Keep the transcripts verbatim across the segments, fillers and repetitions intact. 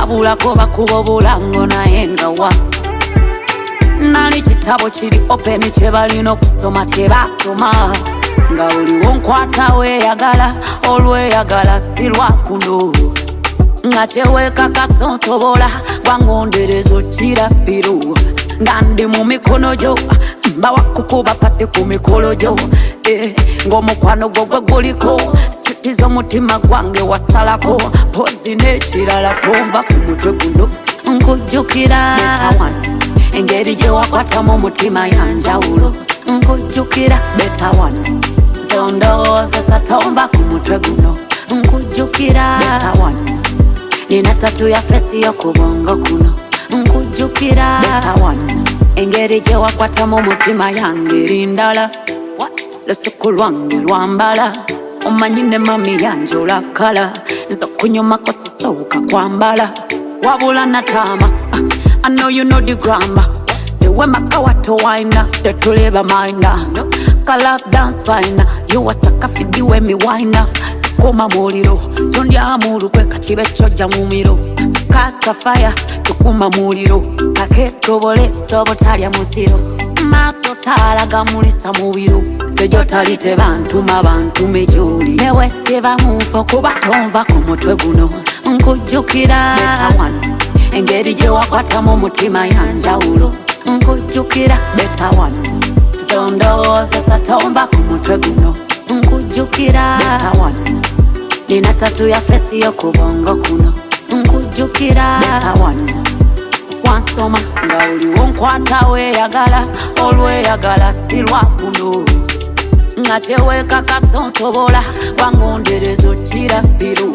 tabulako bakuba bulango naye nga wa nali kitabo kiri open kyebalina okusoma tebasoma nga oliwo nkwata weeyagala olweyagala si lwakuno nga tewekakasa nsobola gwangondereza okira biru nga ndi mu mikono gyo mbawa kukuba pate ku mikolo gyo eh, ng'omukwano gwo gwe guliko striti z'omutima gwange wasalako pozi n'ekirala komba ku mutwe guno nkujjukira engeri gye wakwatamu omutima yanjawulo nkujjukira beta one zondowooza satomba ku mutwe guno nkujjukira beta one nina tatu ya fesi yo ku bwongo kuno nkujjukira beta one engeri gye wakwatamu omutima yange lindala lusuku lwange lwambala omanyi ne mami yanje olakala nza okunyumako sisowuka kwambala wabula natama I know you know the grammar the way makawato wina tetuleba minda kalap dance fine you wasaka fidi we mi wina sukuma muliro tondya mulukwe kachibe choja mumiro kasa fire sukuma muliro kakeskobole sobotalya musiro maso talaga mulisa mubiro sejo talite bantu mabantu mejuli newe siba mufo kuba tonva ku mutwe guno nkujjukira beta one engeri gye wakwatamu omutima yanjawulo nkujjukira beta one zondowooza satomba ku mutwe guno nkujjukira beta one nina tatu ya fesi yo ku bwongo kuno nkujjukira beta one wansoma nga oliwo nkwata weeyagala olweyagala si lwakuno nga tewekakasa nsobola gwangondereza okira biru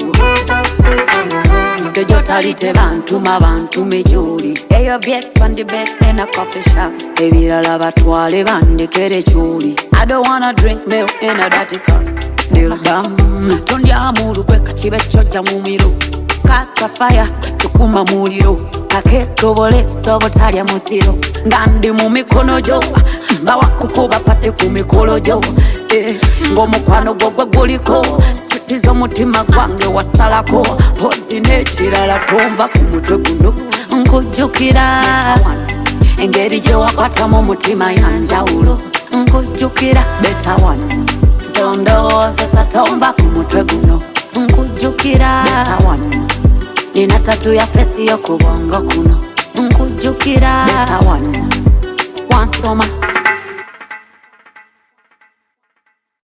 sejo talite bantu mabantu mejuli eyo byexpandi bet in a coffee shop ebirala batwale bandekere kyuli I don't wanna drink milk in a dirty cup still dumb tondya mulukwe kachibe choja mumiro kasa fire sukuma muliro kakeskobole sobotalya musiro nga ndi mu mikono gyo mbawa kukuba pate ku mikolo gyo eh, ng'omukwano gwo gwe guliko striti z'omutima gwange wasalako pozi n'ekirala komba ku mutwe guno nkujjukira engeri gye wakwatamu omutima yanjawulo nkujjukira beta one zondowooza satomba ku mutwe guno nkujjukira beta one nina tatu ya fesi yo ku bwongo kuno nkujjukira beta one wansoma